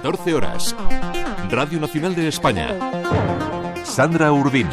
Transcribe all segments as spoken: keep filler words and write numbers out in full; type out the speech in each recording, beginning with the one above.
catorce horas. Radio Nacional de España. Sandra Urdín.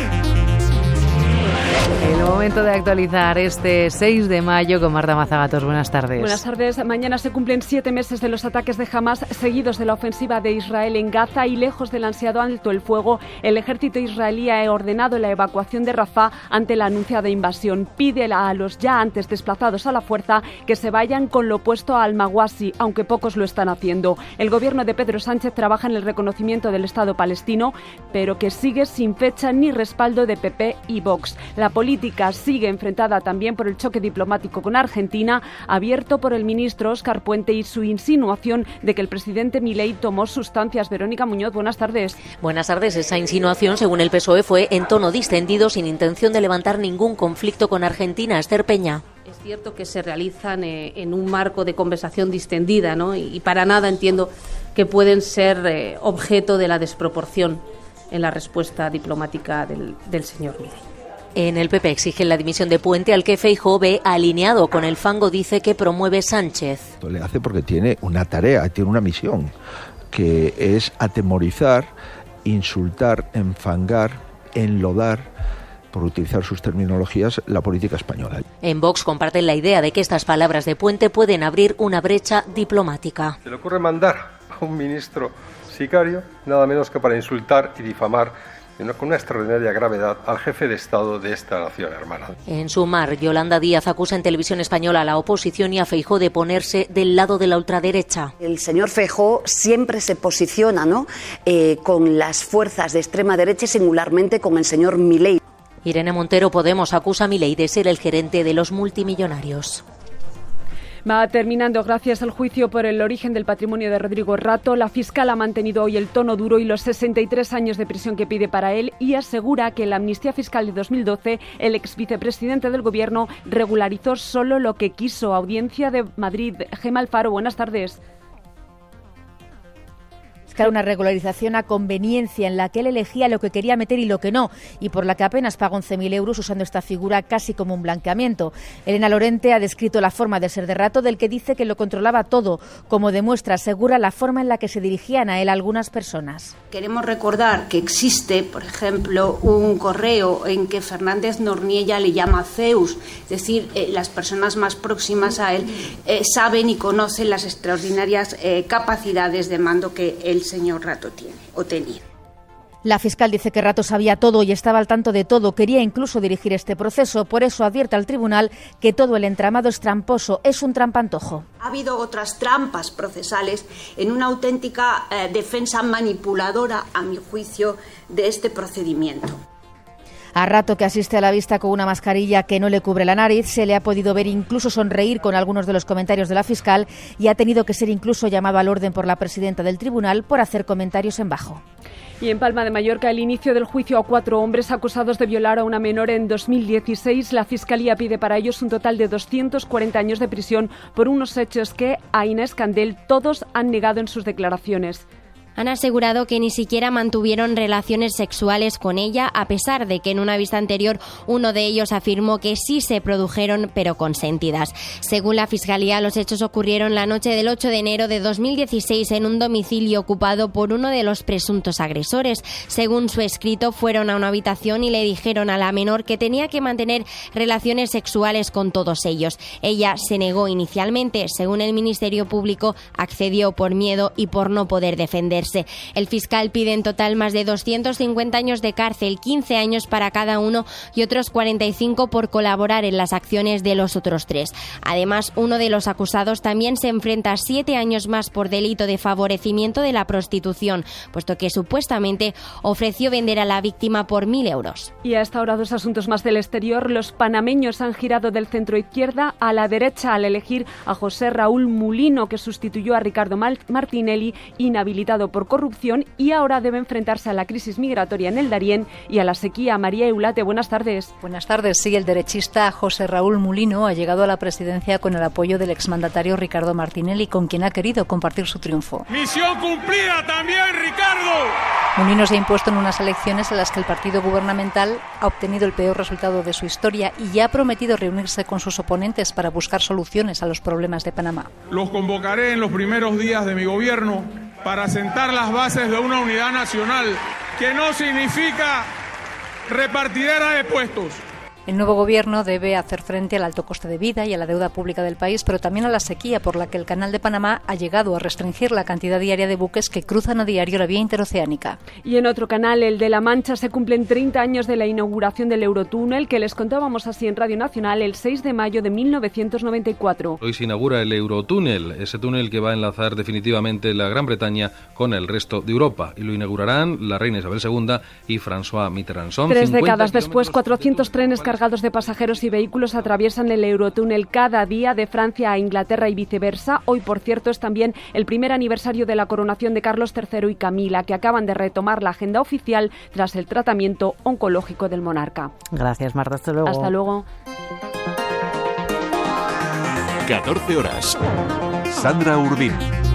El momento de actualizar este seis de mayo con Marta Mazagatos. Buenas tardes. Buenas tardes. Mañana se cumplen siete meses de los ataques de Hamas seguidos de la ofensiva de Israel en Gaza y lejos del ansiado alto el fuego, el ejército israelí ha ordenado la evacuación de Rafah ante la anunciada invasión. Pide a los ya antes desplazados a la fuerza que se vayan con lo opuesto a Al-Mawasi, aunque pocos lo están haciendo. El gobierno de Pedro Sánchez trabaja en el reconocimiento del Estado palestino, pero que sigue sin fecha ni respaldo de P P y Vox. La política sigue enfrentada también por el choque diplomático con Argentina, abierto por el ministro Óscar Puente y su insinuación de que el presidente Milei tomó sustancias. Verónica Muñoz, buenas tardes. Buenas tardes. Esa insinuación, según el P S O E, fue en tono distendido, sin intención de levantar ningún conflicto con Argentina. Esther Peña. Es cierto que se realizan eh, en un marco de conversación distendida, ¿no? Y, y para nada entiendo que pueden ser eh, objeto de la desproporción en la respuesta diplomática del, del señor Milei. En el P P exigen la dimisión de Puente, al que Feijóo ve alineado con el fango, dice, que promueve Sánchez. Esto le hace porque tiene una tarea, tiene una misión, que es atemorizar, insultar, enfangar, enlodar, por utilizar sus terminologías, la política española. En Vox comparten la idea de que estas palabras de Puente pueden abrir una brecha diplomática. Se le ocurre mandar a un ministro sicario, nada menos que para insultar y difamar con una extraordinaria gravedad al jefe de Estado de esta nación hermana. En Sumar, Yolanda Díaz acusa en Televisión Española a la oposición y a Feijóo de ponerse del lado de la ultraderecha. El señor Feijóo siempre se posiciona, ¿no?, eh, con las fuerzas de extrema derecha y singularmente con el señor Milei. Irene Montero, Podemos, acusa a Milei de ser el gerente de los multimillonarios. Va terminando. Gracias al juicio por el origen del patrimonio de Rodrigo Rato, la fiscal ha mantenido hoy el tono duro y los sesenta y tres años de prisión que pide para él y asegura que en la amnistía fiscal de dos mil doce el ex vicepresidente del Gobierno regularizó solo lo que quiso. Audiencia de Madrid. Gemma Alfaro, buenas tardes. Una regularización a conveniencia en la que él elegía lo que quería meter y lo que no, y por la que apenas pagó once mil euros usando esta figura casi como un blanqueamiento. Elena Lorente ha descrito la forma de ser de Rato, del que dice que lo controlaba todo, como demuestra, asegura, la forma en la que se dirigían a él algunas personas. Queremos recordar que existe, por ejemplo, un correo en que Fernández Norniella le llama Zeus, es decir, eh, las personas más próximas a él eh, saben y conocen las extraordinarias eh, capacidades de mando que él señor Rato tiene o tenía. La fiscal dice que Rato sabía todo y estaba al tanto de todo, quería incluso dirigir este proceso, por eso advierte al tribunal que todo el entramado es tramposo, es un trampantojo. Ha habido otras trampas procesales en una auténtica eh, defensa manipuladora, a mi juicio, de este procedimiento. A Rato, que asiste a la vista con una mascarilla que no le cubre la nariz, se le ha podido ver incluso sonreír con algunos de los comentarios de la fiscal y ha tenido que ser incluso llamado al orden por la presidenta del tribunal por hacer comentarios en bajo. Y en Palma de Mallorca, el inicio del juicio a cuatro hombres acusados de violar a una menor en dos mil dieciséis. La Fiscalía pide para ellos un total de doscientos cuarenta años de prisión por unos hechos que a Inés Candel todos han negado en sus declaraciones. Han asegurado que ni siquiera mantuvieron relaciones sexuales con ella, a pesar de que en una vista anterior uno de ellos afirmó que sí se produjeron, pero consentidas. Según la Fiscalía, los hechos ocurrieron la noche del ocho de enero de dos mil dieciséis en un domicilio ocupado por uno de los presuntos agresores. Según su escrito, fueron a una habitación y le dijeron a la menor que tenía que mantener relaciones sexuales con todos ellos. Ella se negó inicialmente. Según el Ministerio Público, accedió por miedo y por no poder defenderse. El fiscal pide en total más de doscientos cincuenta años de cárcel, quince años para cada uno y otros cuarenta y cinco por colaborar en las acciones de los otros tres. Además, uno de los acusados también se enfrenta a siete años más por delito de favorecimiento de la prostitución, puesto que supuestamente ofreció vender a la víctima por mil euros. Y a esta hora, dos asuntos más del exterior. Los panameños han girado del centro izquierda a la derecha al elegir a José Raúl Mulino, que sustituyó a Ricardo Martinelli, inhabilitado por por corrupción, y ahora debe enfrentarse a la crisis migratoria en el Darién y a la sequía. María Eulate, buenas tardes. Buenas tardes. Sí, el derechista José Raúl Mulino ha llegado a la presidencia con el apoyo del exmandatario Ricardo Martinelli, con quien ha querido compartir su triunfo. ¡Misión cumplida también, Ricardo! Mulino se ha impuesto en unas elecciones en las que el partido gubernamental ha obtenido el peor resultado de su historia y ya ha prometido reunirse con sus oponentes para buscar soluciones a los problemas de Panamá. Los convocaré en los primeros días de mi gobierno para sentar las bases de una unidad nacional que no significa repartidera de puestos. El nuevo gobierno debe hacer frente al alto coste de vida y a la deuda pública del país, pero también a la sequía por la que el Canal de Panamá ha llegado a restringir la cantidad diaria de buques que cruzan a diario la vía interoceánica. Y en otro canal, el de La Mancha, se cumplen treinta años de la inauguración del Eurotúnel, que les contábamos así en Radio Nacional el seis de mayo de mil novecientos noventa y cuatro. Hoy se inaugura el Eurotúnel, ese túnel que va a enlazar definitivamente la Gran Bretaña con el resto de Europa. Y lo inaugurarán la reina Isabel segunda y François Mitterrand. Son Tres décadas después, cuatrocientos trenes cargados de pasajeros y vehículos atraviesan el Eurotúnel cada día de Francia a Inglaterra y viceversa. Hoy, por cierto, es también el primer aniversario de la coronación de Carlos tercero y Camila, que acaban de retomar la agenda oficial tras el tratamiento oncológico del monarca. Gracias, Marta. Hasta luego. Hasta luego. catorce horas. Sandra Urdín.